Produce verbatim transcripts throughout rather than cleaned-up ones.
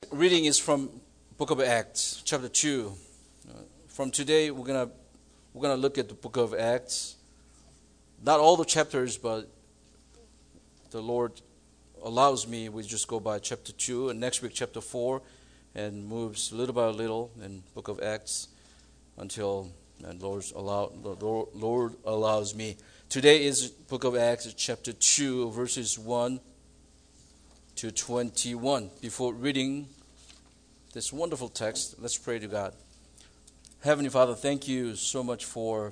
reading is from Book of Acts, chapter two. Uh, from today, we're gonna we're gonna look at the Book of Acts. Not all the chapters, but the Lord allows me. We just go by chapter two, and next week chapter four, and moves little by little in Book of Acts until and Lord allow the Lord allows me. Today is Book of Acts, chapter two, verses one to twenty-one. Before reading this wonderful text, let's pray to God. Heavenly Father, thank you so much for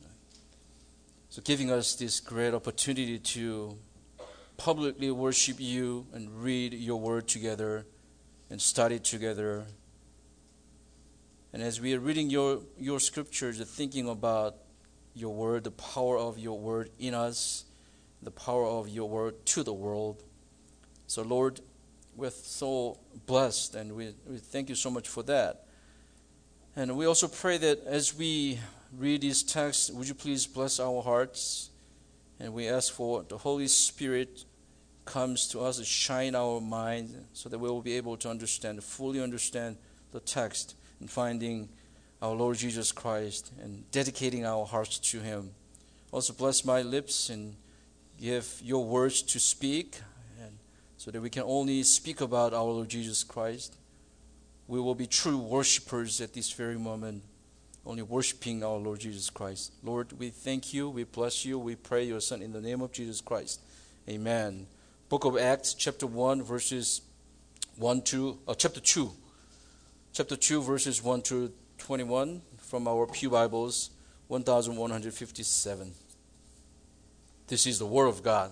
so giving us this great opportunity to publicly worship you and read your word together and study together. And as we are reading your, your scriptures, thinking about your word, the power of your word in us, the power of your word to the world. So Lord, we're so blessed, and we, we thank you so much for that. And we also pray that as we read these texts, would you please bless our hearts? And we ask for the Holy Spirit comes to us to shine our mind so that we will be able to understand, fully understand the text and finding our Lord Jesus Christ and dedicating our hearts to Him. Also bless my lips and give your words to speak, and so that we can only speak about our Lord Jesus Christ. We will be true worshipers at this very moment, only worshiping our Lord Jesus Christ. Lord, we thank you, we bless you, we pray your Son in the name of Jesus Christ. Amen. Book of Acts, chapter one, verses one to uh, chapter two, chapter two, verses one to twenty-one from our Pew Bibles, one thousand one hundred fifty-seven. This is the Word of God.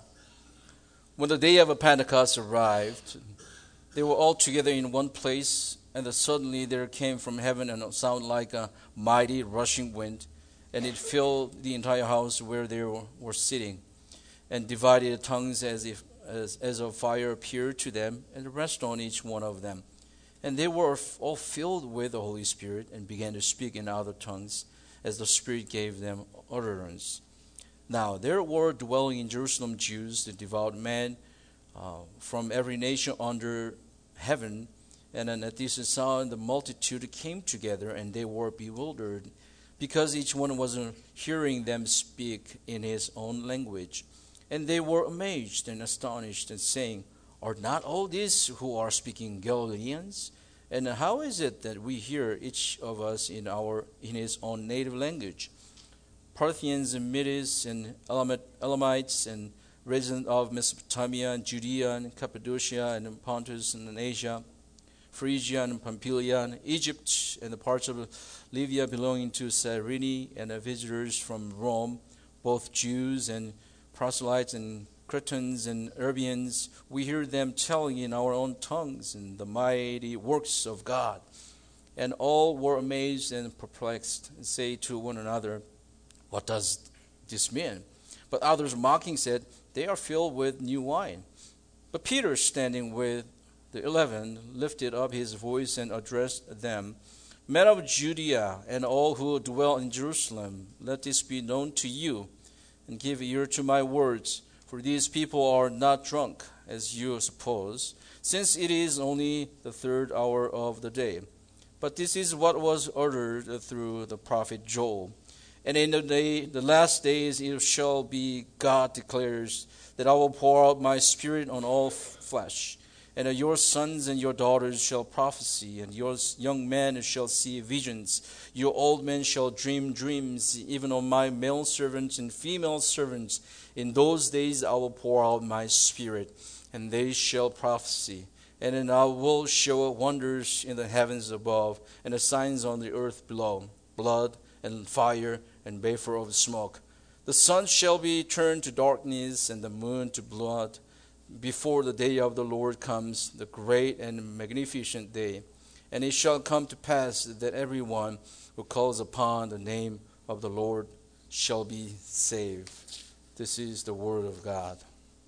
When the day of Pentecost arrived, they were all together in one place, and suddenly there came from heaven a sound like a mighty rushing wind, and it filled the entire house where they were, were sitting, and divided tongues as if as, as of fire appeared to them, and rested on each one of them. And they were all filled with the Holy Spirit, and began to speak in other tongues, as the Spirit gave them utterance. Now there were dwelling in Jerusalem Jews, the devout men uh, from every nation under heaven. And then at this sound, the multitude came together, and they were bewildered, because each one was hearing them speak in his own language. And they were amazed and astonished, and saying, "Are not all these who are speaking Galileans? And how is it that we hear each of us in our in his own native language?" Parthians and Medes and Elamites and residents of Mesopotamia and Judea and Cappadocia and Pontus and Asia, Phrygia and Pamphylia, and Egypt, and the parts of Libya belonging to Cyrene, and the visitors from Rome, both Jews and proselytes and Cretans and Arabians, we hear them telling in our own tongues in the mighty works of God. And all were amazed and perplexed, and say to one another, "What does this mean?" But others mocking said, "They are filled with new wine." But Peter, standing with the eleven, lifted up his voice and addressed them, "Men of Judea, and all who dwell in Jerusalem, let this be known to you, and give ear to my words. For these people are not drunk, as you suppose, since it is only the third hour of the day. But this is what was uttered through the prophet Joel. And in the day, the last days it shall be, God declares, that I will pour out my Spirit on all flesh. And your sons and your daughters shall prophesy, and your young men shall see visions. Your old men shall dream dreams, even on my male servants and female servants. In those days I will pour out my Spirit, and they shall prophesy. And then I will show wonders in the heavens above, and the signs on the earth below, blood and fire and vapor of smoke. The sun shall be turned to darkness, and the moon to blood, before the day of the Lord comes, the great and magnificent day. And it shall come to pass that everyone who calls upon the name of the Lord shall be saved. This is the word of God.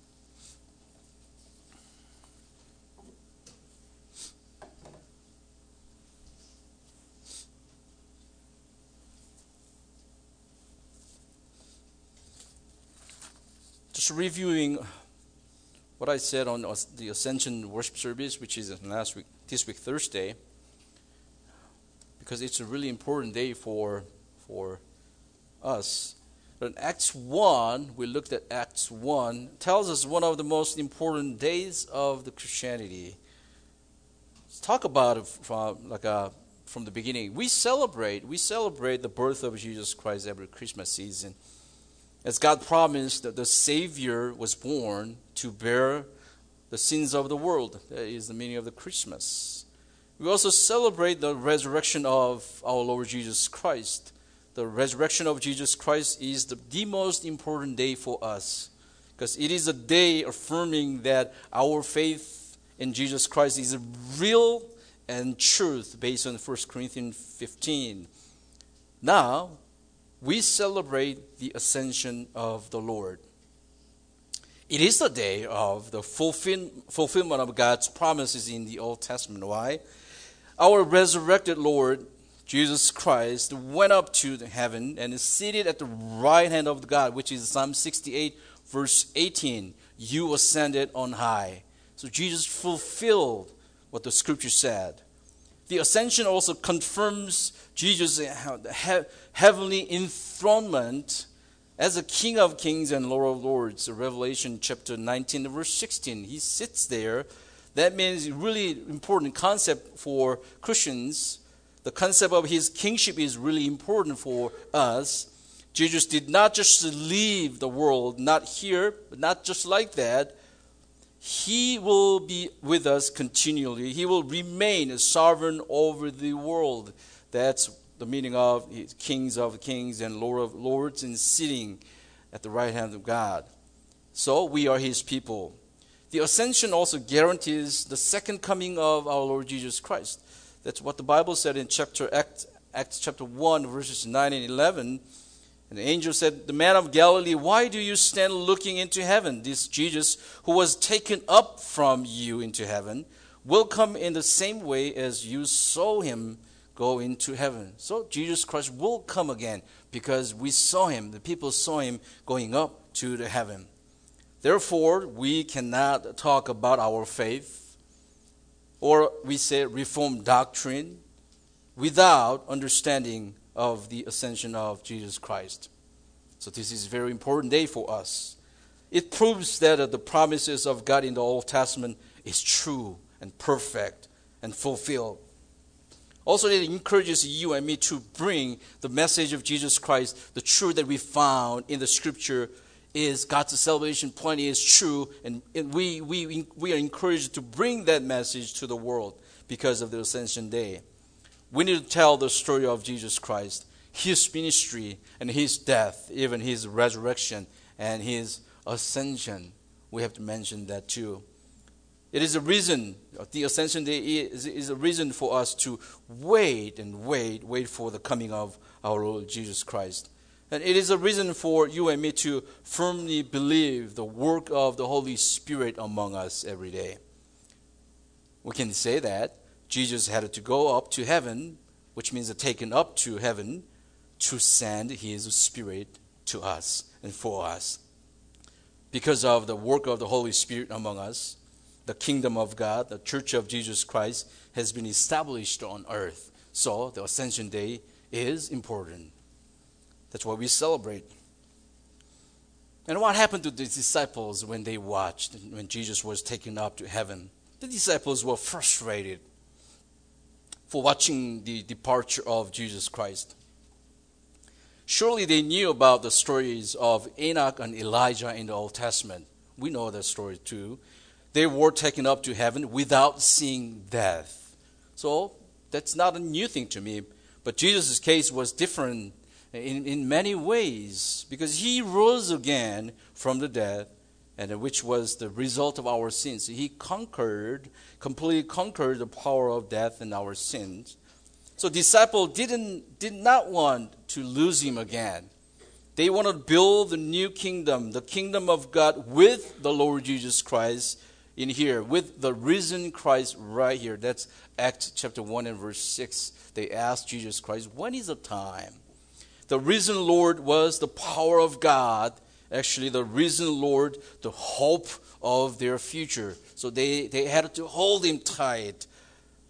Just reviewing what I said on the Ascension worship service, which is last week, this week Thursday, because it's a really important day for for us. But in Acts one, we looked at Acts one, tells us one of the most important days of the Christianity. Let's talk about it from like a, from the beginning. We celebrate, we celebrate the birth of Jesus Christ every Christmas season. As God promised that the Savior was born to bear the sins of the world. That is the meaning of the Christmas. We also celebrate the resurrection of our Lord Jesus Christ. The resurrection of Jesus Christ is the, the most important day for us, because it is a day affirming that our faith in Jesus Christ is real and truth based on First Corinthians fifteen. Now, we celebrate the ascension of the Lord. It is the day of the fulfill, fulfillment of God's promises in the Old Testament. Why? Our resurrected Lord, Jesus Christ, went up to heaven and is seated at the right hand of God, which is Psalm sixty-eight, verse eighteen. You ascended on high. So Jesus fulfilled what the scripture said. The ascension also confirms Jesus' heavenly enthronement as a King of Kings and Lord of Lords. Revelation chapter nineteen, verse sixteen. He sits there. That means a really important concept for Christians. The concept of his kingship is really important for us. Jesus did not just leave the world, not here, but not just like that. He will be with us continually. He will remain a sovereign over the world. That's the meaning of kings of kings and lord of lords, and sitting at the right hand of God. So we are his people. The ascension also guarantees the second coming of our Lord Jesus Christ. That's what the Bible said in chapter Acts, Acts chapter one, verses nine and eleven. And the angel said, "The man of Galilee, why do you stand looking into heaven? This Jesus who was taken up from you into heaven will come in the same way as you saw him go into heaven." So Jesus Christ will come again because we saw him. The people saw him going up to the heaven. Therefore, we cannot talk about our faith, or we say Reformed doctrine, without understanding of the ascension of Jesus Christ. So this is a very important day for us. It proves that the promises of God in the Old Testament is true and perfect and fulfilled. Also, it encourages you and me to bring the message of Jesus Christ, the truth that we found in the Scripture is God's salvation plan is true, and, and we, we, we are encouraged to bring that message to the world because of the Ascension Day. We need to tell the story of Jesus Christ, his ministry and his death, even his resurrection and his ascension. We have to mention that too. It is a reason, the Ascension Day is, is a reason for us to wait and wait, wait for the coming of our Lord Jesus Christ. And it is a reason for you and me to firmly believe the work of the Holy Spirit among us every day. We can say that Jesus had to go up to heaven, which means taken up to heaven, to send his Spirit to us and for us. Because of the work of the Holy Spirit among us, the kingdom of God, the church of Jesus Christ, has been established on earth. So the Ascension Day is important. That's why we celebrate. And what happened to the disciples when they watched, when Jesus was taken up to heaven? The disciples were frustrated for watching the departure of Jesus Christ. Surely they knew about the stories of Enoch and Elijah in the Old Testament. We know that story too. They were taken up to heaven without seeing death. So that's not a new thing to me. But Jesus' case was different in, in many ways, because he rose again from the dead, and which was the result of our sins. He conquered, completely conquered the power of death and our sins. So disciples didn't did not want to lose him again. They want to build the new kingdom, the kingdom of God with the Lord Jesus Christ in here, with the risen Christ right here. That's Acts chapter one and verse six. They asked Jesus Christ, when is the time? The risen Lord was the power of God. Actually, the risen Lord, the hope of their future. So they, they had to hold him tight.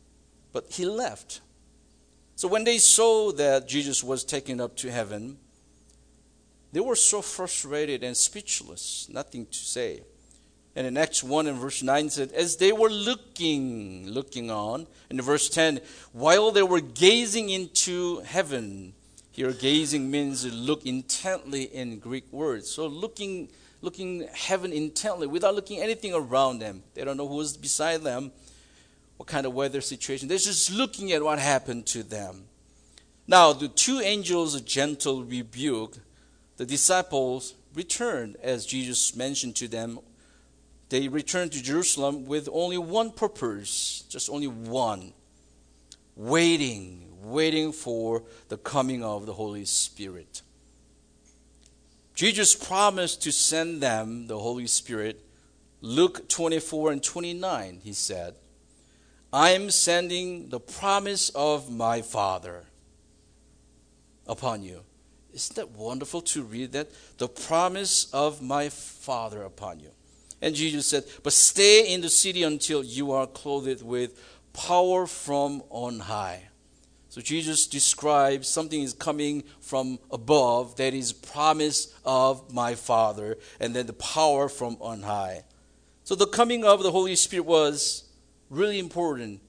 but he left. So when they saw that Jesus was taken up to heaven, they were so frustrated and speechless, nothing to say. And in Acts one and verse nine said, as they were looking, looking on, in verse ten, while they were gazing into heaven. Here gazing means look intently in Greek words. So looking looking heaven intently without looking anything around them. They don't know who's beside them, what kind of weather situation. They're just looking at what happened to them. Now the two angels' gentle rebuke, the disciples returned as Jesus mentioned to them. They returned to Jerusalem with only one purpose, just only one. Waiting, waiting for the coming of the Holy Spirit. Jesus promised to send them the Holy Spirit. Luke twenty-four and twenty-nine, he said, I am sending the promise of my Father upon you. Isn't that wonderful to read that? The promise of my Father upon you. And Jesus said, but stay in the city until you are clothed with power from on high. So Jesus describes something is coming from above, that is promise of my Father, and then the power from on high. So the coming of the Holy Spirit was really important.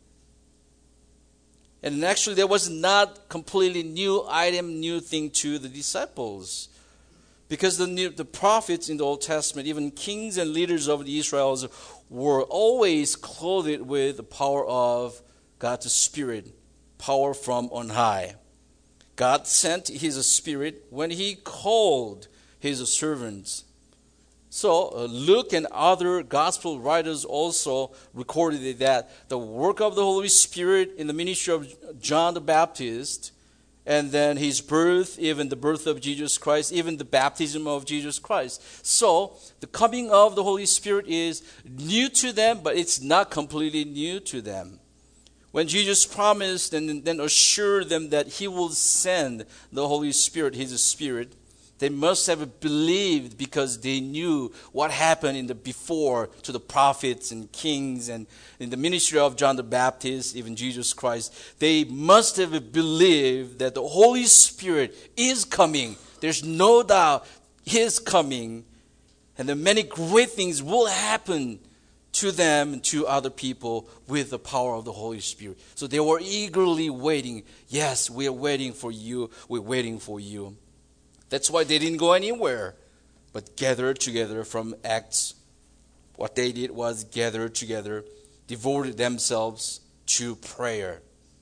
And actually there was not completely new item, new thing to the disciples. Because the new, the prophets in the Old Testament, even kings and leaders of the Israels, were always clothed with the power of God's Spirit, power from on high. God sent His Spirit when He called His servants. So uh, Luke and other gospel writers also recorded that the work of the Holy Spirit in the ministry of John the Baptist, and then his birth, even the birth of Jesus Christ, even the baptism of Jesus Christ. So, the coming of the Holy Spirit is new to them, but it's not completely new to them. When Jesus promised and then assured them that He will send the Holy Spirit, His Spirit, they must have believed because they knew what happened in the before to the prophets and kings and in the ministry of John the Baptist, even Jesus Christ. They must have believed that the Holy Spirit is coming. There's no doubt He is coming. And then many great things will happen to them and to other people with the power of the Holy Spirit. So they were eagerly waiting. Yes, we are waiting for you. We're waiting for you. That's why they didn't go anywhere, but gathered together from Acts. What they did was gather together, devoted themselves to prayer.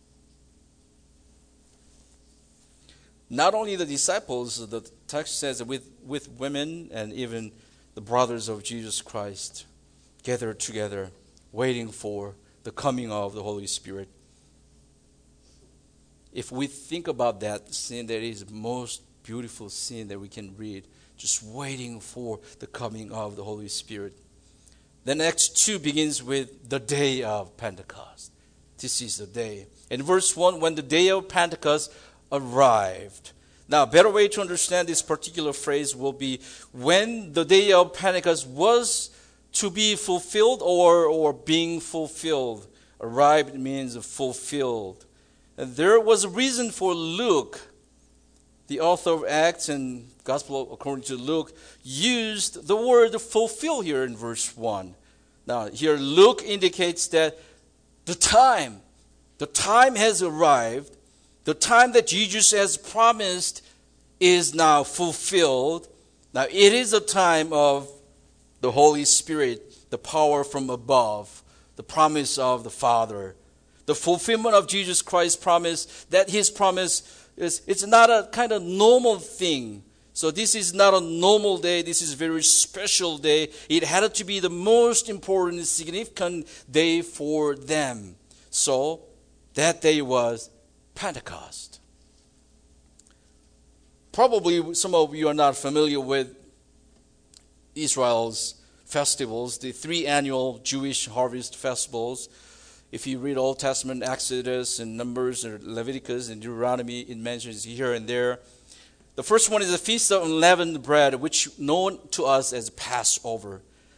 Not only the disciples, the text says with, with women and even the brothers of Jesus Christ gathered together, waiting for the coming of the Holy Spirit. If we think about that sin, that is most beautiful scene that we can read, just waiting for the coming of the Holy Spirit. Then Acts two begins with the day of Pentecost. This is the day. In verse one, when the day of Pentecost arrived. Now, a better way to understand this particular phrase will be when the day of Pentecost was to be fulfilled or, or being fulfilled. Arrived means fulfilled. And there was a reason for Luke, the author of Acts and Gospel according to Luke, used the word fulfill here in verse one. Now, here Luke indicates that the time, the time has arrived. The time that Jesus has promised is now fulfilled. Now, it is a time of the Holy Spirit, the power from above, the promise of the Father. The fulfillment of Jesus Christ's promise, that His promise It's, it's not a kind of normal thing. So this is not a normal day. This is a very special day. It had to be the most important, significant day for them. So that day was Pentecost. Probably some of you are not familiar with Israel's festivals, the three annual Jewish harvest festivals. If you read Old Testament, Exodus and Numbers and Leviticus and Deuteronomy, it mentions here and there. The first one is the Feast of Unleavened Bread, which is known to us as Passover.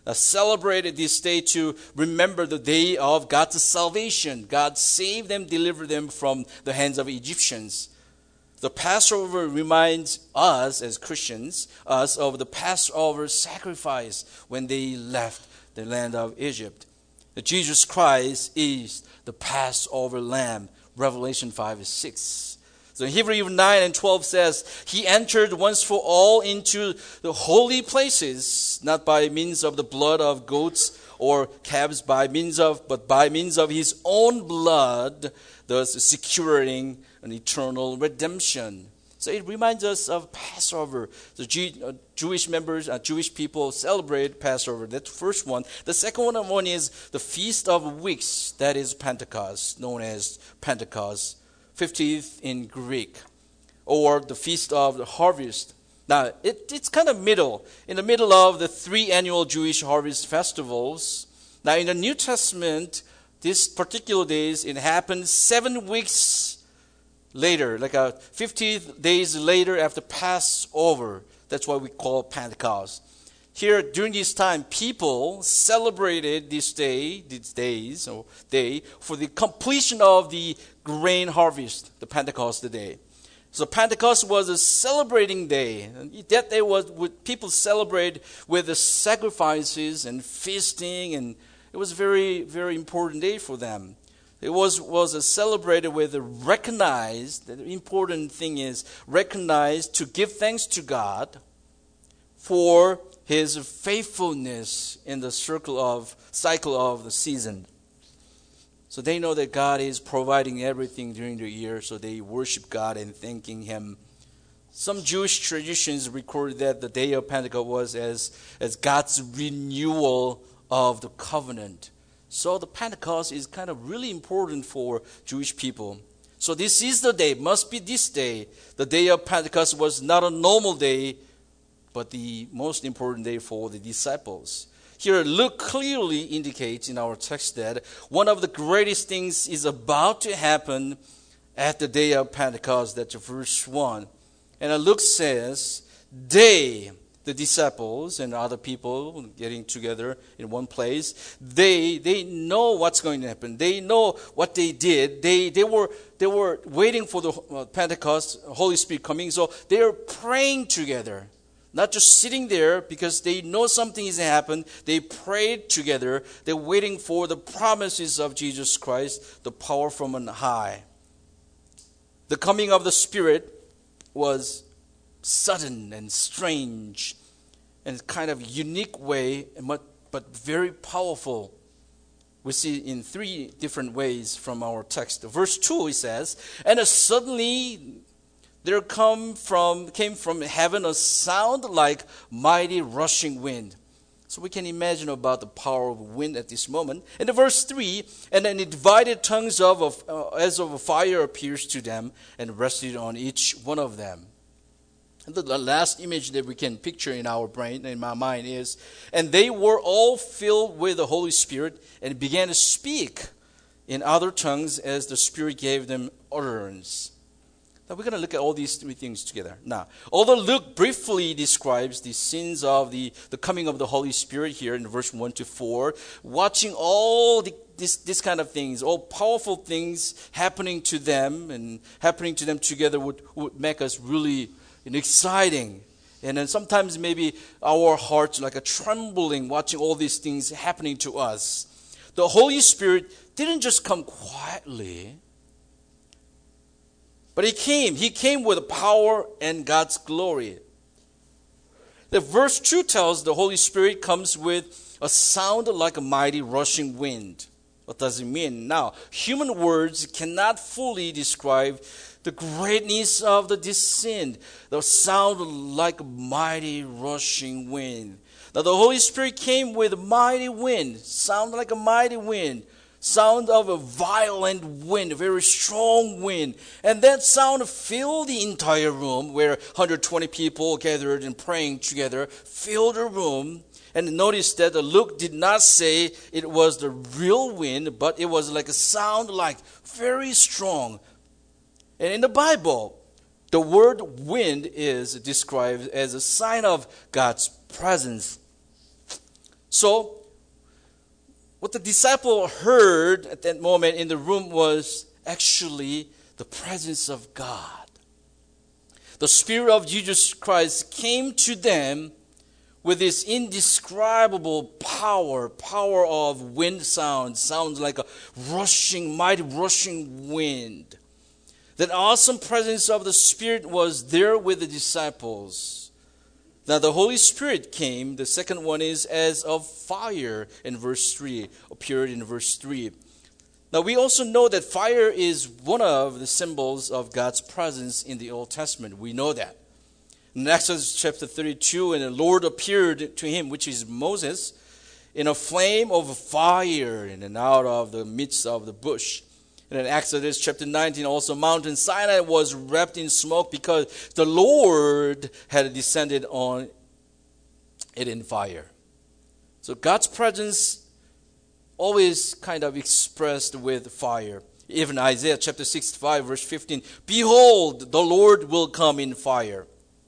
uh, celebrated this day to remember the day of God's salvation. God saved them, delivered them from the hands of Egyptians. The Passover reminds us as Christians, us of the Passover sacrifice when they left the land of Egypt. Jesus Christ is the Passover lamb. Revelation five six. So Hebrews nine and twelve says, He entered once for all into the holy places, not by means of the blood of goats or calves, by means of, but by means of His own blood, thus securing an eternal redemption. So it reminds us of Passover. The Jew, uh, Jewish members, uh, Jewish people celebrate Passover. That's the first one. The second one, one is the Feast of Weeks. That is Pentecost, known as Pentecost, fifteenth in Greek, or the Feast of the Harvest. Now, it, it's kind of middle, in the middle of the three annual Jewish harvest festivals. Now, in the New Testament, this particular days, it happens seven weeks later, like a fifty days later after Passover. That's why we call it Pentecost. Here, during this time, people celebrated this day, these days, or day, for the completion of the grain harvest, the Pentecost day. So Pentecost was a celebrating day. That day was what people celebrate with the sacrifices and feasting, and it was a very, very important day for them. It was, was a celebrated with a recognized, the important thing is recognized to give thanks to God for His faithfulness in the circle of, cycle of the season. So they know that God is providing everything during the year, so they worship God and thanking Him. Some Jewish traditions record that the day of Pentecost was as, as God's renewal of the covenant. So the Pentecost is kind of really important for Jewish people. So this is the day, must be this day. The day of Pentecost was not a normal day, but the most important day for the disciples. Here, Luke clearly indicates in our text that one of the greatest things is about to happen at the day of Pentecost. That's verse one. And Luke says, they, the disciples and other people getting together in one place, they they know what's going to happen. They know what they did. They they were they were waiting for the Pentecost, Holy Spirit coming. So they're praying together, not just sitting there because they know something is happened. They prayed together. They're waiting for the promises of Jesus Christ, the power from on high. The coming of the Spirit was sudden and strange and kind of unique way, but, but very powerful. We see in three different ways from our text. Verse two, it says, and suddenly there come from came from heaven a sound like mighty rushing wind. So we can imagine about the power of wind at this moment. And in verse three, and then divided tongues of, of uh, as of a fire appears to them and rested on each one of them. And the last image that we can picture in our brain, in my mind, is, and they were all filled with the Holy Spirit and began to speak in other tongues as the Spirit gave them utterance. Now we're going to look at all these three things together. Now, although Luke briefly describes the scenes of the, the coming of the Holy Spirit here in verse one to four, watching all the, this, this kind of things, all powerful things happening to them and happening to them together would, would make us really and exciting. And then sometimes maybe our hearts like a trembling watching all these things happening to us. The Holy Spirit didn't just come quietly, but He came. He came with power and God's glory. The verse two tells the Holy Spirit comes with a sound like a mighty rushing wind. What does it mean? Now, human words cannot fully describe the greatness of the descent, the sound like a mighty rushing wind. Now the Holy Spirit came with a mighty wind, sound like a mighty wind, sound of a violent wind, a very strong wind. And that sound filled the entire room where one hundred twenty people gathered and praying together, filled the room. And notice that Luke did not say it was the real wind, but it was like a sound like very strong. And in the Bible, the word wind is described as a sign of God's presence. So, what the disciple heard at that moment in the room was actually the presence of God. The Spirit of Jesus Christ came to them with this indescribable power, power of wind sound, sounds like a rushing, mighty rushing wind. That awesome presence of the Spirit was there with the disciples. Now the Holy Spirit came, the second one is as of fire in verse three, appeared in verse three. Now we also know that fire is one of the symbols of God's presence in the Old Testament. We know that. In Exodus chapter thirty-two, and the Lord appeared to him, which is Moses, in a flame of fire in and out of the midst of the bush. And in Exodus chapter nineteen, also Mountain Sinai was wrapped in smoke because the Lord had descended on it in fire. So God's presence always kind of expressed with fire. Even Isaiah chapter sixty-five, verse fifteen, behold, the Lord will come in fire.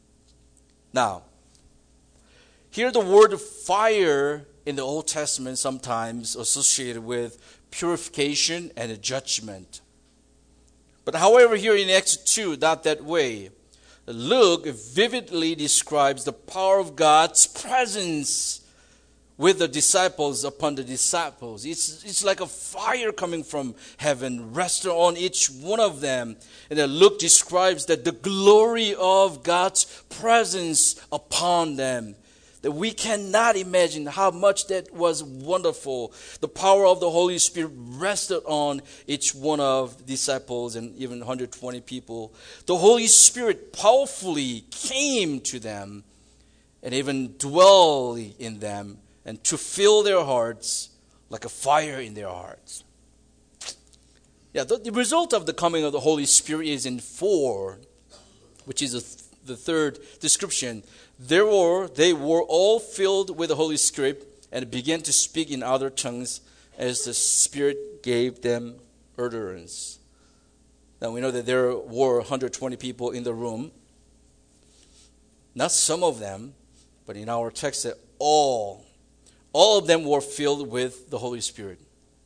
Now, here the word fire in the Old Testament sometimes associated with purification and judgment. But however, here in Acts two, not that way. Luke vividly describes the power of God's presence with the disciples upon the disciples. It's, it's like a fire coming from heaven, resting on each one of them. And then Luke describes that the glory of God's presence upon them. That we cannot imagine how much that was wonderful. The power of the Holy Spirit rested on each one of the disciples and even one hundred twenty people. The Holy Spirit powerfully came to them and even dwelled in them, and to fill their hearts like a fire in their hearts. Yeah, the, the result of the coming of the Holy Spirit is in four, which is a th- the third description. There were, they were all filled with the Holy Spirit and began to speak in other tongues as the Spirit gave them utterance. Now we know that there were one hundred twenty people in the room. Not some of them, but in our text that all All of them were filled with the Holy Spirit.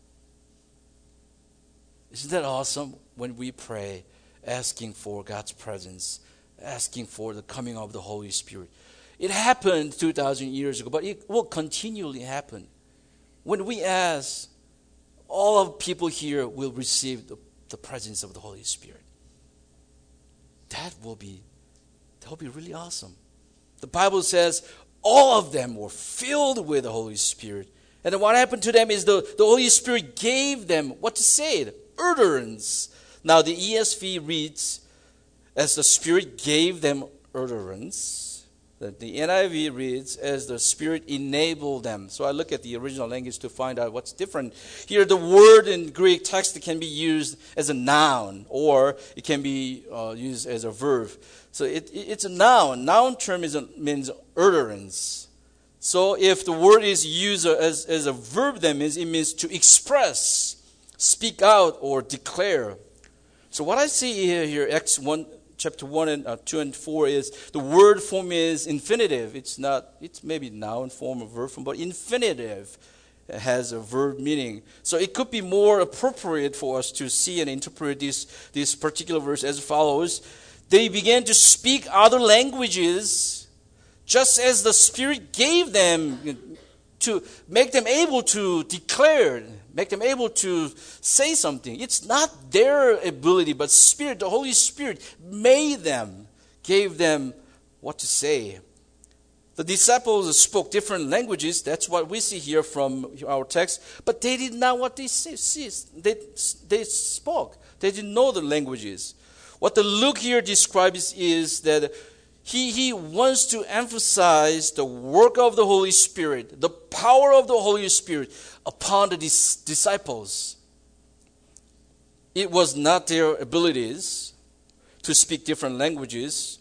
Isn't that awesome when we pray, asking for God's presence, asking for the coming of the Holy Spirit? It happened two thousand years ago, but it will continually happen. When we ask, all of people here will receive the, the presence of the Holy Spirit. That will be, that will be really awesome. The Bible says, all of them were filled with the Holy Spirit. And then what happened to them is the, the Holy Spirit gave them, what to say, utterance. Now the E S V reads, as the Spirit gave them utterance. The N I V reads, as the Spirit enabled them. So I look at the original language to find out what's different. Here the word in Greek text can be used as a noun, or it can be uh, used as a verb. So it, it, it's a noun. Noun term is a, means utterance. So if the word is used as, as a verb, that means it means to express, speak out, or declare. So what I see here, here Acts one, chapter one and uh, two and four is the word form is infinitive. It's not. It's maybe noun form or verb form, but infinitive has a verb meaning. So it could be more appropriate for us to see and interpret this this particular verse as follows. They began to speak other languages, just as the Spirit gave them to make them able to declare, make them able to say something. It's not their ability, but Spirit, the Holy Spirit made them, gave them what to say. The disciples spoke different languages. That's what we see here from our text. But they did not what they say. They, they spoke. They didn't know the languages. What the Luke here describes is that he, he wants to emphasize the work of the Holy Spirit, the power of the Holy Spirit upon the dis- disciples. It was not their abilities to speak different languages.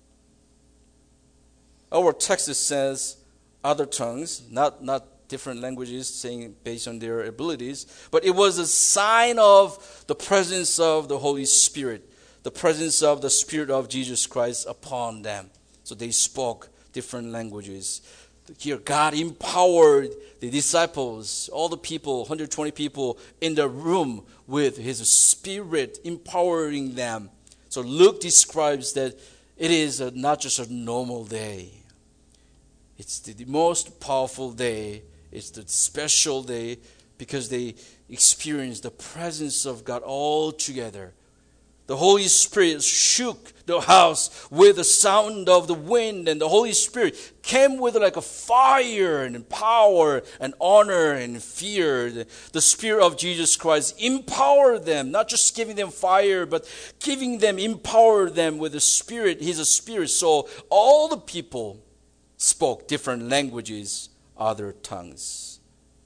Our text says other tongues, not, not different languages, saying based on their abilities, but it was a sign of the presence of the Holy Spirit, the presence of the Spirit of Jesus Christ upon them. So they spoke different languages. Here, God empowered the disciples, all the people, one hundred twenty people in the room with His Spirit, empowering them. So Luke describes that it is a, not just a normal day. It's the, the most powerful day. It's the special day because they experience the presence of God all together. The Holy Spirit shook the house with the sound of the wind, and the Holy Spirit came with like a fire and power and honor and fear. The Spirit of Jesus Christ empowered them, not just giving them fire, but giving them, empowered them with the Spirit. He's a Spirit. So all the people spoke different languages, other tongues.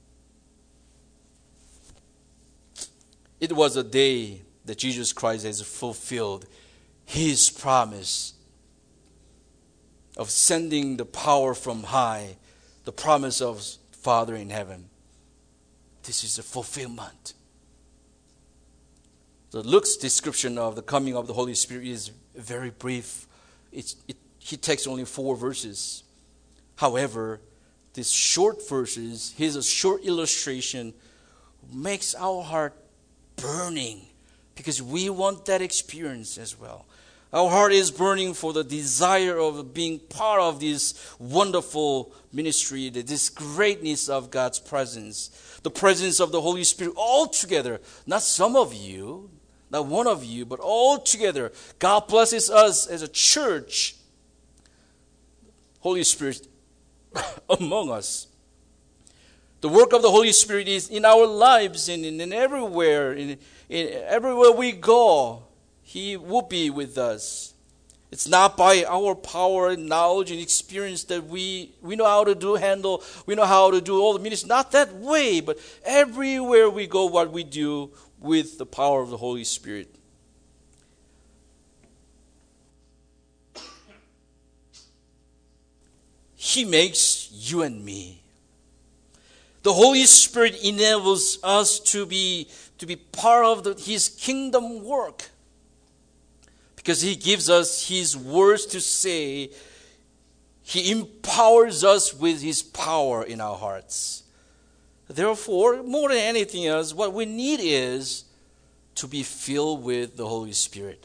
It was a day that Jesus Christ has fulfilled His promise of sending the power from high, the promise of Father in heaven. This is a fulfillment. So Luke's description of the coming of the Holy Spirit is very brief. It's, it, he takes only four verses. However, these short verses, his short illustration, makes our heart burning, because we want that experience as well. Our heart is burning for the desire of being part of this wonderful ministry, this greatness of God's presence, the presence of the Holy Spirit all together. Not some of you, not one of you, but all together. God blesses us as a church. Holy Spirit among us. The work of the Holy Spirit is in our lives and in, in everywhere. In, in everywhere we go, He will be with us. It's not by our power and knowledge and experience that we, we know how to do handle, we know how to do all the ministry. Not that way, but everywhere we go, what we do with the power of the Holy Spirit. He makes you and me. The Holy Spirit enables us to be, to be part of the, His kingdom work. Because He gives us His words to say. He empowers us with His power in our hearts. Therefore, more than anything else, what we need is to be filled with the Holy Spirit.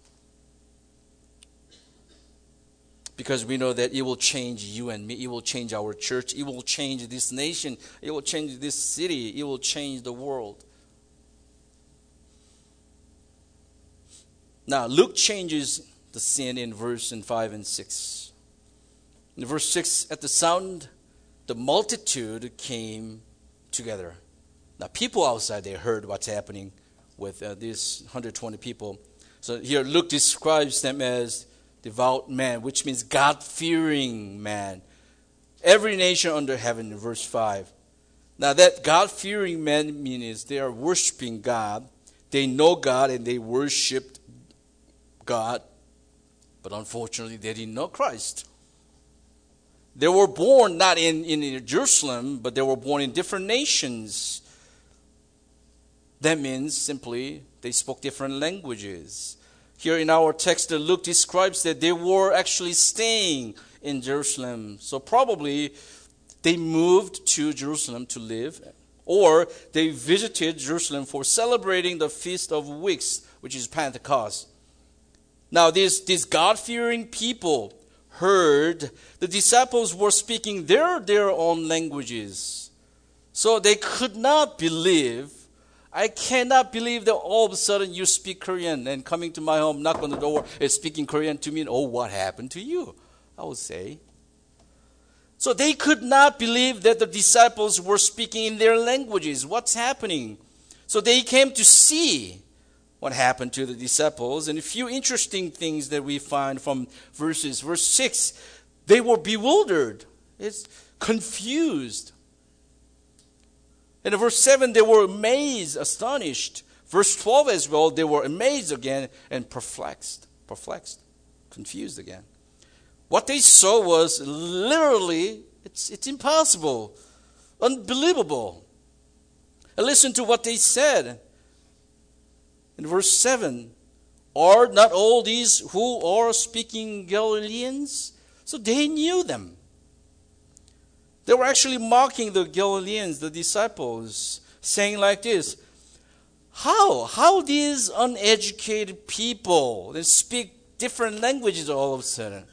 Because we know that it will change you and me. It will change our church. It will change this nation. It will change this city. It will change the world. Now, Luke changes the scene in verse in five and six. In verse six, at the sound, the multitude came together. Now, people outside, they heard what's happening with uh, these one hundred twenty people. So here, Luke describes them as devout man, which means God-fearing man. Every nation under heaven, in verse five. Now that God-fearing man means they are worshiping God. They know God and they worshiped God. But unfortunately, they didn't know Christ. They were born not in, in Jerusalem, but they were born in different nations. That means simply they spoke different languages. Here in our text, Luke describes that they were actually staying in Jerusalem. So probably they moved to Jerusalem to live, or they visited Jerusalem for celebrating the Feast of Weeks, which is Pentecost. Now, these, these God-fearing people heard the disciples were speaking their, their own languages. So they could not believe. I cannot believe that all of a sudden you speak Korean and coming to my home, knock on the door, and speaking Korean to me, and oh, what happened to you? I would say. So they could not believe that the disciples were speaking in their languages. What's happening? So they came to see what happened to the disciples. And a few interesting things that we find from verses. Verse six, they were bewildered. It's confused. And in verse seven, they were amazed, astonished. Verse twelve as well, they were amazed again and perplexed, perplexed, confused again. What they saw was literally, it's, it's impossible, unbelievable. And listen to what they said. In verse seven, are not all these who are speaking Galileans? So they knew them. They were actually mocking the Galileans, the disciples, saying like this, how? How these uneducated people they speak different languages all of a sudden?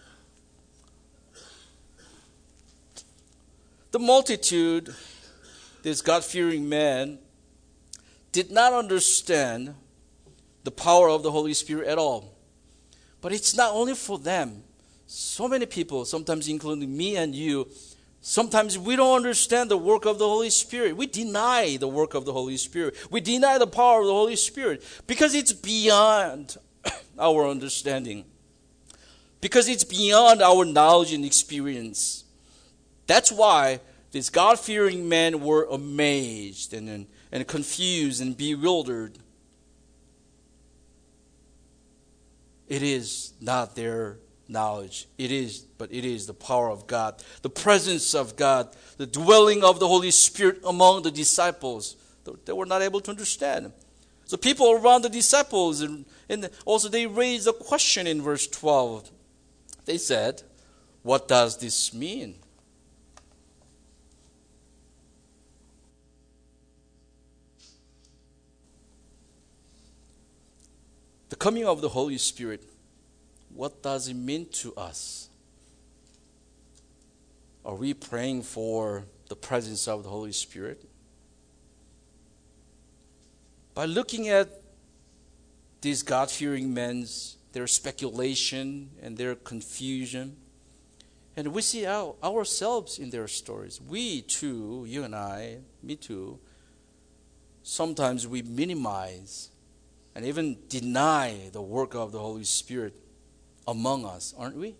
The multitude, these God-fearing men, did not understand the power of the Holy Spirit at all. But it's not only for them. So many people, sometimes including me and you, sometimes we don't understand the work of the Holy Spirit. We deny the work of the Holy Spirit. We deny the power of the Holy Spirit because it's beyond our understanding. Because it's beyond our knowledge and experience. That's why these God-fearing men were amazed and, and, and confused and bewildered. It is not their knowledge. It is, but it is the power of God, the presence of God, the dwelling of the Holy Spirit among the disciples. They were not able to understand. So people around the disciples, and, and also they raised a question in verse twelve. They said, what does this mean? The coming of the Holy Spirit, what does it mean to us? Are we praying for the presence of the Holy Spirit? By looking at these God-fearing men, their speculation and their confusion, and we see our, ourselves in their stories. We too, you and I, me too, sometimes we minimize and even deny the work of the Holy Spirit among us, aren't we?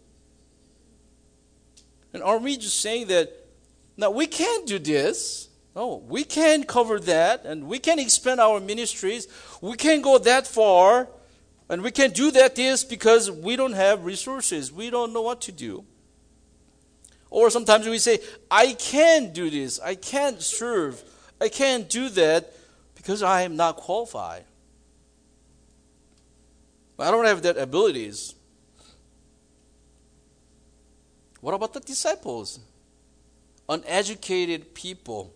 And are we just saying that, no, we can't do this. No, we can't cover that, and we can't expand our ministries. We can't go that far, and we can't do that this because we don't have resources. We don't know what to do. Or sometimes we say, I can't do this. I can't serve. I can't do that because I am not qualified. I don't have that abilities. What about the disciples? Uneducated people.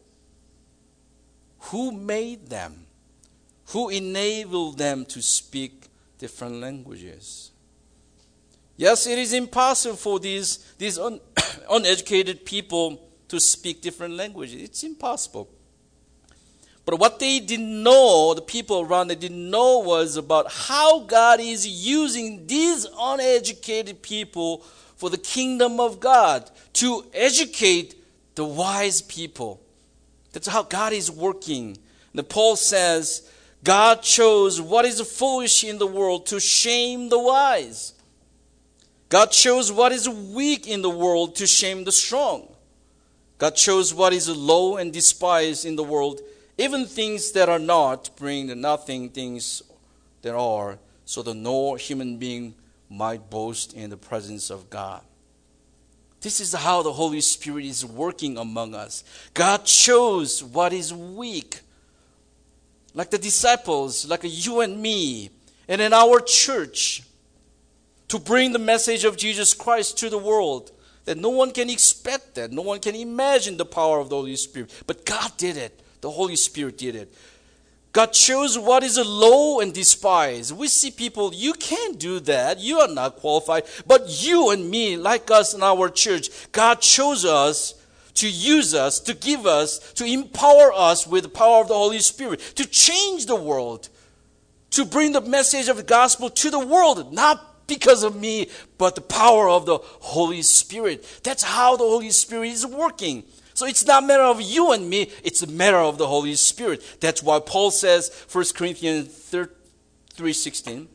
Who made them? Who enabled them to speak different languages? Yes, it is impossible for these, these un, uneducated people to speak different languages. It's impossible. But what they didn't know, the people around they didn't know, was about how God is using these uneducated people for the kingdom of God, to educate the wise people. That's how God is working. And Paul says, God chose what is foolish in the world to shame the wise. God chose what is weak in the world to shame the strong. God chose what is low and despised in the world, even things that are not, bring the nothing things that are, so that no human being might boast in the presence of God. This is how the Holy Spirit is working among us. God chose what is weak, like the disciples, like you and me, and in our church, to bring the message of Jesus Christ to the world. That no one can expect that. No one can imagine the power of the Holy Spirit. But God did it. The Holy Spirit did it. God chose what is low and despised. We see people, you can't do that. You are not qualified. But you and me, like us in our church, God chose us to use us, to give us, to empower us with the power of the Holy Spirit, to change the world, to bring the message of the gospel to the world, not because of me, but the power of the Holy Spirit. That's how the Holy Spirit is working. So it's not a matter of you and me, it's a matter of the Holy Spirit. That's why Paul says, First Corinthians three sixteen,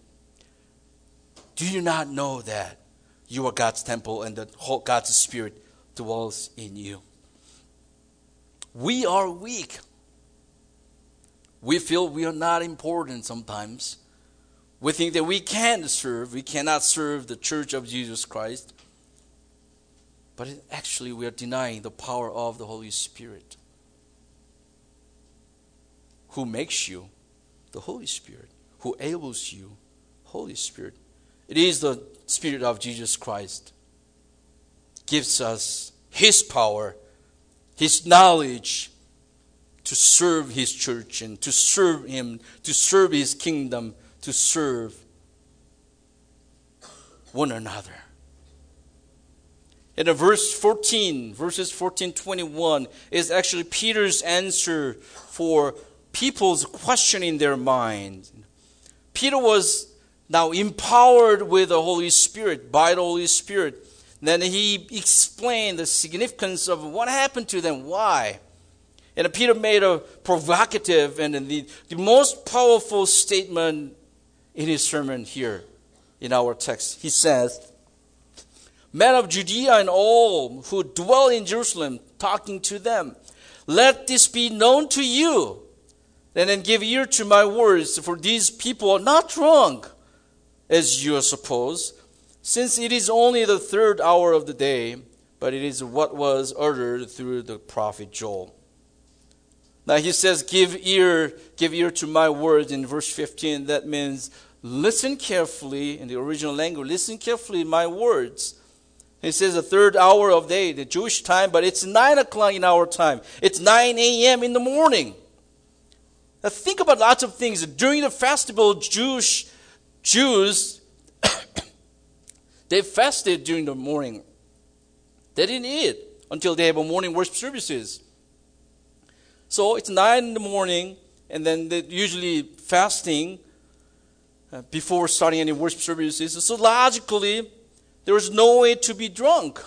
do you not know that you are God's temple and that God's Spirit dwells in you? We are weak. We feel we are not important sometimes. We think that we can't serve, we cannot serve the church of Jesus Christ. But it, actually, we are denying the power of the Holy Spirit. Who makes you? The Holy Spirit. Who enables you? Holy Spirit. It is the Spirit of Jesus Christ. Gives us His power his knowledge to serve his church and to serve him, to serve his kingdom, to serve one another. And in verse fourteen, verses fourteen, twenty-one is actually Peter's answer for people's questioning their mind. Peter was now empowered with the Holy Spirit, by the Holy Spirit. Then he explained the significance of what happened to them, why. And Peter made a provocative and the, the most powerful statement in his sermon here in our text. He says, "Men of Judea and all who dwell in Jerusalem," talking to them, "let this be known to you, and then give ear to my words, for these people are not drunk, as you suppose, since it is only the third hour of the day, but it is what was uttered through the prophet Joel." Now he says, give ear, give ear to my words in verse fifteen. That means listen carefully, in the original language, listen carefully to my words. He says the third hour of the day, the Jewish time, but it's nine o'clock in our time. It's nine a.m. in the morning. Now think about lots of things. During the festival, Jewish Jews, they fasted during the morning. They didn't eat until they have a morning worship services. So it's nine in the morning, and then they're usually fasting uh, before starting any worship services. So logically, there was no way to be drunk.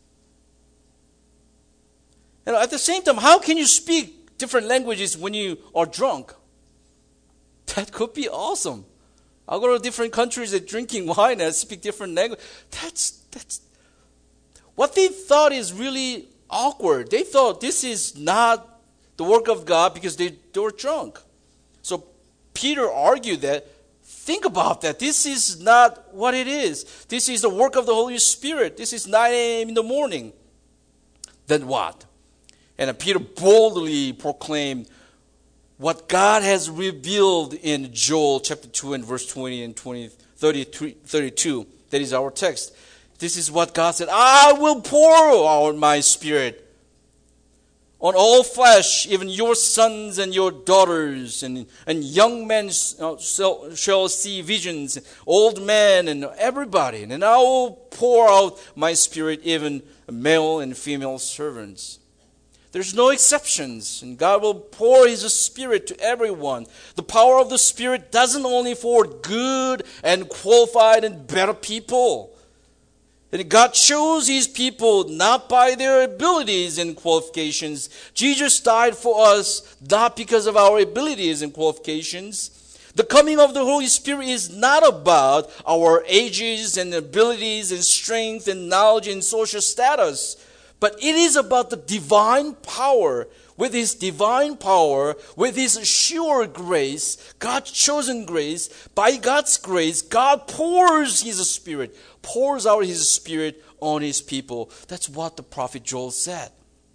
And at the same time, how can you speak different languages when you are drunk? That could be awesome. I'll go to different countries and drinking wine and speak different language. That's that's what they thought is really awkward. They thought this is not the work of God because they, they were drunk. So Peter argued that, think about that. This is not what it is. This is the work of the Holy Spirit. This is nine a.m. in the morning. Then what? And Peter boldly proclaimed what God has revealed in Joel chapter two and verse twenty and twenty, thirty-three, thirty-two. That is our text. This is what God said. I will pour out my spirit on all flesh, even your sons and your daughters, and, and young men shall, shall see visions, old men and everybody. And I will pour out my spirit, even male and female servants. There's no exceptions, and God will pour His Spirit to everyone. The power of the Spirit doesn't only for good and qualified and better people. And God chose His people not by their abilities and qualifications. Jesus died for us not because of our abilities and qualifications. The coming of the Holy Spirit is not about our ages and abilities and strength and knowledge and social status, but it is about the divine power. With His divine power, with His sure grace, God's chosen grace, by God's grace, God pours His Spirit, pours out His Spirit on His people. That's what the prophet Joel said.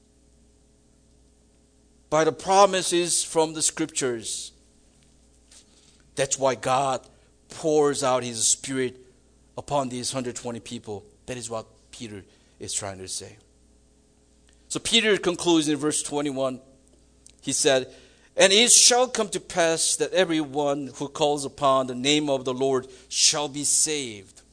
By the promises from the Scriptures. That's why God pours out His Spirit upon these one hundred twenty people. That is what Peter is trying to say. So Peter concludes in verse twenty-one. He said, "And it shall come to pass that everyone who calls upon the name of the Lord shall be saved."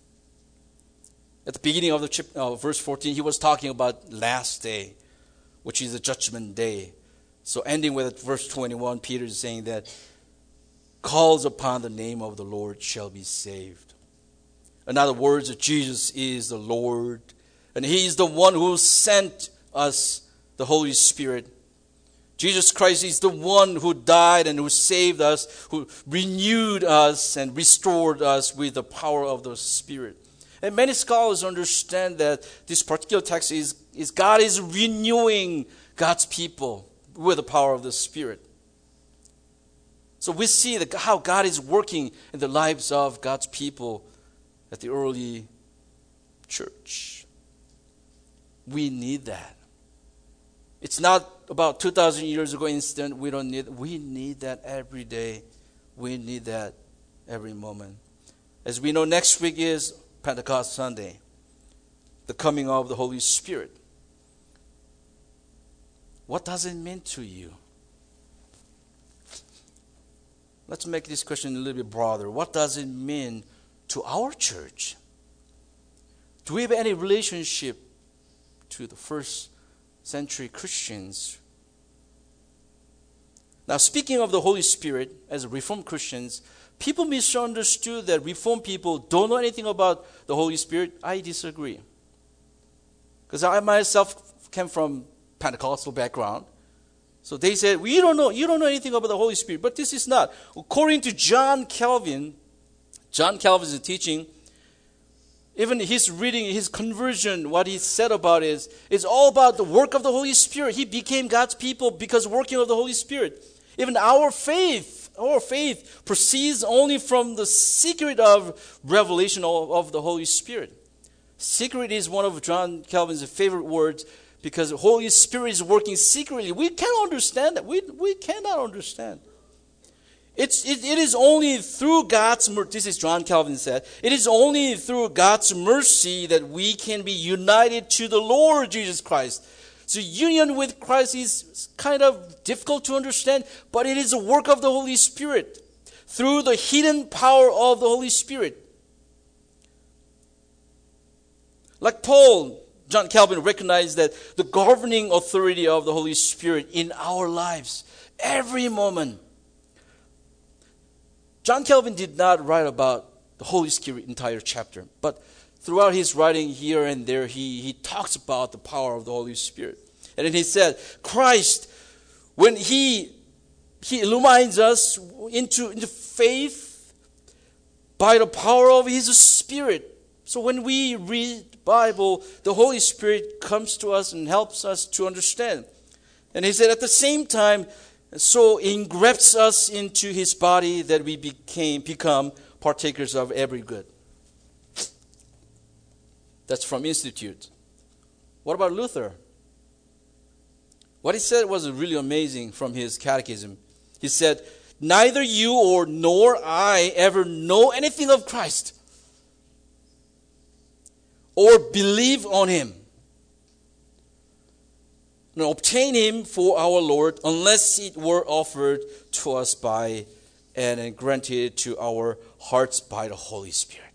At the beginning of the chip, uh, verse fourteen, he was talking about last day, which is the judgment day. So ending with verse twenty-one, Peter is saying that calls upon the name of the Lord shall be saved. In other words, Jesus is the Lord, and He is the one who sent us the Holy Spirit. Jesus Christ is the one who died and who saved us, who renewed us and restored us with the power of the Spirit. And many scholars understand that this particular text is, is God is renewing God's people with the power of the Spirit. So we see that how God is working in the lives of God's people at the early church. We need that. It's not about two thousand years ago incident. We don't need. We need that every day. We need that every moment. As we know, next week is Pentecost Sunday, the coming of the Holy Spirit. What does it mean to you? Let's make this question a little bit broader. What does it mean to our church? Do we have any relationship to the first century Christians? Now, speaking of the Holy Spirit, as Reformed Christians, people misunderstood that Reformed people don't know anything about the Holy Spirit. I disagree. Because I myself came from Pentecostal background. So they said, well, you don't know, you don't know anything about the Holy Spirit. But this is not. According to John Calvin, John Calvin's teaching, even his reading, his conversion, what he said about it is, it's all about the work of the Holy Spirit. He became God's people because working of the Holy Spirit. Even our faith, our faith proceeds only from the secret of revelation of, of the Holy Spirit. Secret is one of John Calvin's favorite words, because the Holy Spirit is working secretly. We cannot understand that. We, we cannot understand. It's, it, it is only through God's mercy, this is John Calvin said, it is only through God's mercy that we can be united to the Lord Jesus Christ. So union with Christ is kind of difficult to understand, but it is a work of the Holy Spirit through the hidden power of the Holy Spirit. Like Paul, John Calvin recognized that the governing authority of the Holy Spirit in our lives, every moment. John Calvin did not write about the Holy Spirit entire chapter, but throughout his writing here and there, he, he talks about the power of the Holy Spirit. And then he said, Christ, when he, he illumines us into, into faith by the power of his Spirit. So when we read Bible, the Holy Spirit comes to us and helps us to understand. And he said at the same time, so engrafts us into his body that we became become partakers of every good. That's from Institute. What about Luther? What he said was really amazing from his catechism. He said, neither you or nor I ever know anything of Christ or believe on him, and obtain him for our Lord, unless it were offered to us by and granted to our hearts by the Holy Spirit.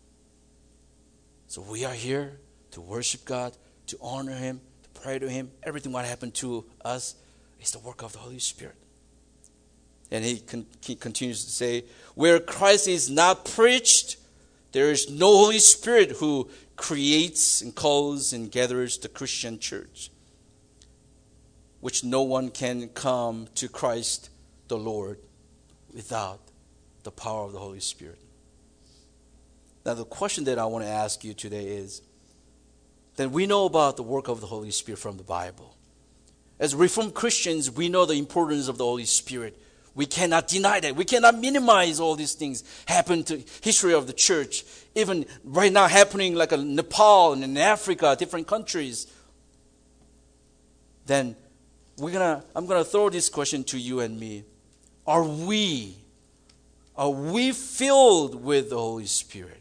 So we are here to worship God, to honor him, to pray to him. Everything what happened to us is the work of the Holy Spirit. And he, con- he continues to say, where Christ is not preached, there is no Holy Spirit who creates and calls and gathers the Christian church, which no one can come to Christ the Lord without the power of the Holy Spirit. Now the question that I want to ask you today is, that we know about the work of the Holy Spirit from the Bible. As Reformed Christians, we know the importance of the Holy Spirit. We cannot deny that. We cannot minimize all these things happen to history of the church. Even right now happening like in Nepal and in Africa, different countries. Then we're gonna I'm gonna throw this question to you and me. Are we are we filled with the Holy Spirit?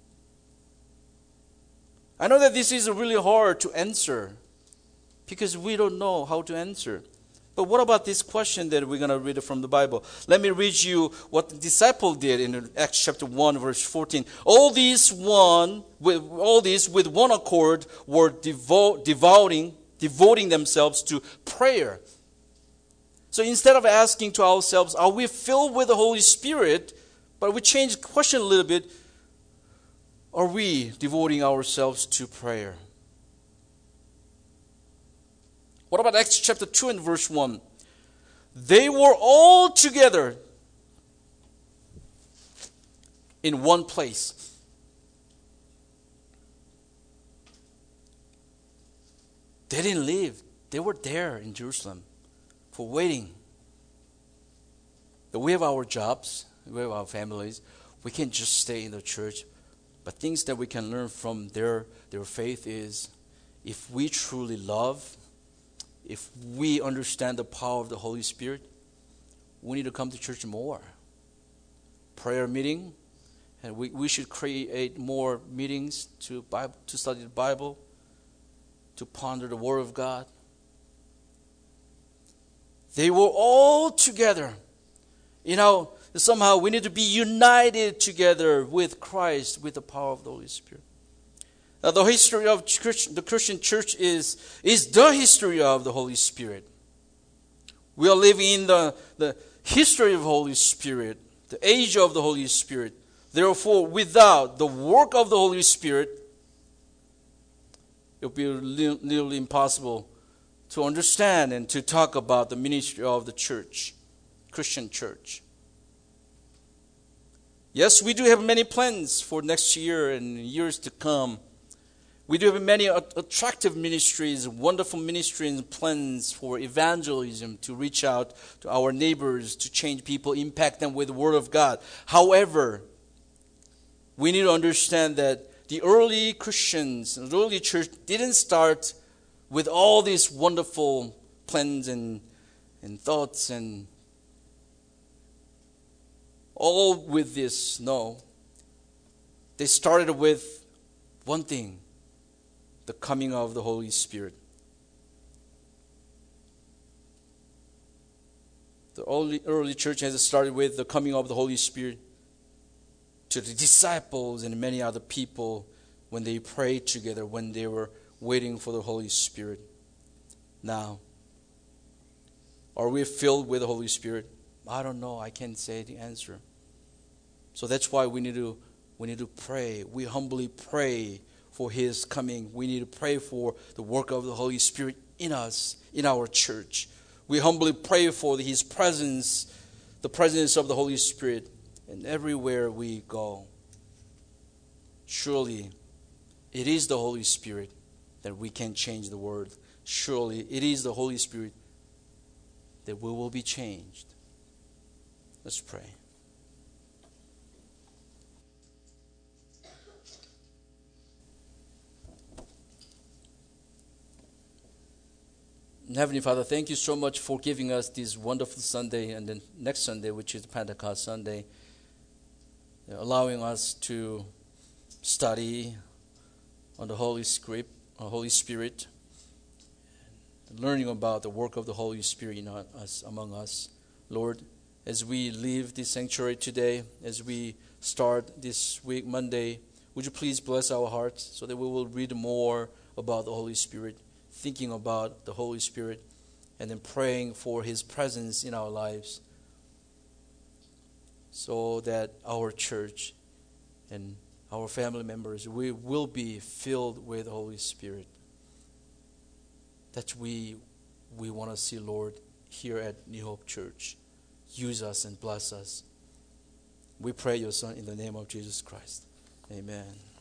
I know that this is really hard to answer because we don't know how to answer. But what about this question that we're going to read from the Bible? Let me read you what the disciple did in Acts chapter one, verse fourteen. All these one, with all these with one accord were devo- devoting, devoting themselves to prayer. So instead of asking to ourselves, are we filled with the Holy Spirit? But we change the question a little bit. Are we devoting ourselves to prayer? What about Acts chapter two and verse one? They were all together in one place. They didn't leave. They were there in Jerusalem for waiting. We have our jobs. We have our families. We can't just stay in the church. But things that we can learn from their, their faith is, if we truly love, if we understand the power of the Holy Spirit, we need to come to church more. Prayer meeting, and we, we should create more meetings to Bible, to study the Bible, to ponder the Word of God. They were all together. You know, somehow we need to be united together with Christ, with the power of the Holy Spirit. Now, the history of the Christian church is, is the history of the Holy Spirit. We are living in the, the history of the Holy Spirit, the age of the Holy Spirit. Therefore, without the work of the Holy Spirit, it would be nearly impossible to understand and to talk about the ministry of the church, Christian church. Yes, we do have many plans for next year and years to come. We do have many attractive ministries, wonderful ministries and plans for evangelism, to reach out to our neighbors, to change people, impact them with the Word of God. However, we need to understand that the early Christians, the early church didn't start with all these wonderful plans and, and thoughts and all with this. No. They started with one thing: the coming of the Holy Spirit. The early, early church has started with the coming of the Holy Spirit to the disciples and many other people when they prayed together, when they were waiting for the Holy Spirit. Now, are we filled with the Holy Spirit? I don't know. I can't say the answer. So that's why we need to we need to pray. We humbly pray for His coming. We need to pray for the work of the Holy Spirit in us, in our church. We humbly pray for His presence, the presence of the Holy Spirit, and everywhere we go. Surely, it is the Holy Spirit that we can change the world. Surely, it is the Holy Spirit that we will be changed. Let's pray. Heavenly Father, thank you so much for giving us this wonderful Sunday and then next Sunday, which is Pentecost Sunday, allowing us to study on the Holy Script, uh, Holy Spirit, learning about the work of the Holy Spirit in us, among us. Lord, as we leave this sanctuary today, as we start this week, Monday, would you please bless our hearts so that we will read more about the Holy Spirit, thinking about the Holy Spirit, and then praying for His presence in our lives so that our church and our family members, we will be filled with the Holy Spirit. That we we want to see, Lord, here at New Hope Church. Use us and bless us. We pray your Son in the name of Jesus Christ. Amen.